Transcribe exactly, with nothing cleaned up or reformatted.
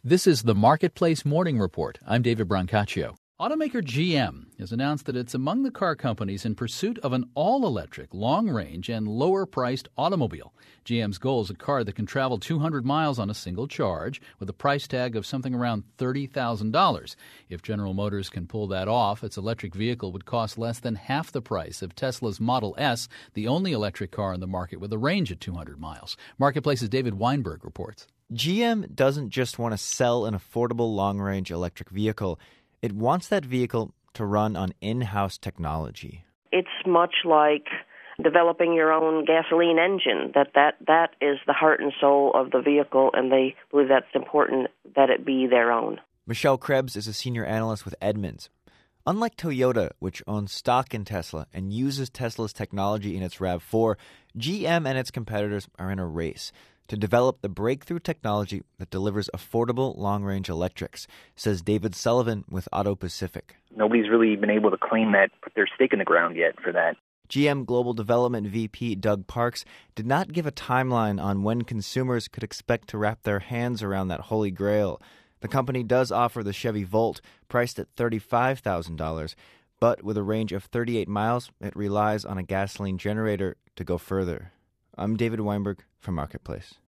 This is the Marketplace Morning Report. I'm David Brancaccio. Automaker G M has announced that it's among the car companies in pursuit of an all-electric, long-range, and lower-priced automobile. G M's goal is a car that can travel two hundred miles on a single charge with a price tag of something around thirty thousand dollars. If General Motors can pull that off, its electric vehicle would cost less than half the price of Tesla's Model S, the only electric car on the market with a range of two hundred miles. Marketplace's David Weinberg reports. G M doesn't just want to sell an affordable long-range electric vehicle. It wants that vehicle to run on in-house technology. It's much like developing your own gasoline engine, that, that that is the heart and soul of the vehicle, and they believe that's important that it be their own. Michelle Krebs is a senior analyst with Edmunds. Unlike Toyota, which owns stock in Tesla and uses Tesla's technology in its RAV four, G M and its competitors are in a race to develop the breakthrough technology that delivers affordable long-range electrics, says David Sullivan with Auto Pacific. Nobody's really been able to claim that, put their stake in the ground yet for that. G M Global Development V P Doug Parks did not give a timeline on when consumers could expect to wrap their hands around that holy grail. The company does offer the Chevy Volt, priced at thirty-five thousand dollars, but with a range of thirty-eight miles, it relies on a gasoline generator to go further. I'm David Weinberg for Marketplace.